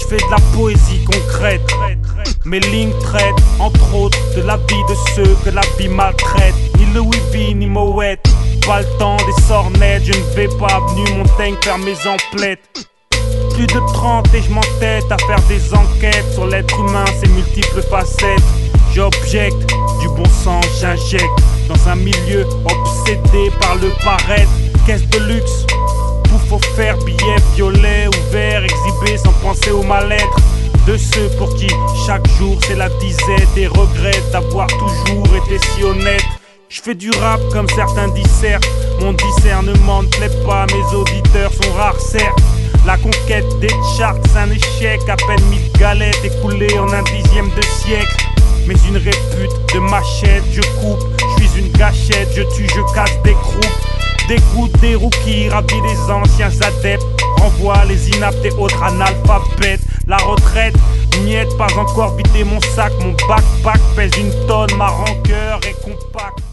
fais de la poésie concrète. Mes lignes traitent, entre autres, de la vie de ceux que la vie maltraite. Ni Louis V, ni Moet, pas le temps des sornettes. Je ne vais pas avenue Montaigne faire mes emplettes. Plus de 30 et je m'entête à faire des enquêtes sur l'être humain, ses multiples facettes. J'objecte, du bon sens j'injecte dans un milieu obsédé par le paraître. Caisse de luxe, pouf offert, billets violets ou verts, exhibés sans penser au mal-être de ceux pour qui chaque jour c'est la disette et regrette d'avoir toujours été si honnête. Je fais du rap comme certains dissertent, mon discernement ne plaît pas, mes auditeurs sont rares certes. La conquête des charts c'est un échec, à peine 1000 galettes écoulées en un dixième de siècle. Mais une répute de machette, je coupe, je suis une gâchette, je tue, je casse des croupes. Dégoûte des rookies, ravis des anciens adeptes, renvoie les inaptes et autres analphabètes. La retraite, miette, pas encore vidé mon sac, mon backpack pèse une tonne, ma rancœur est compacte.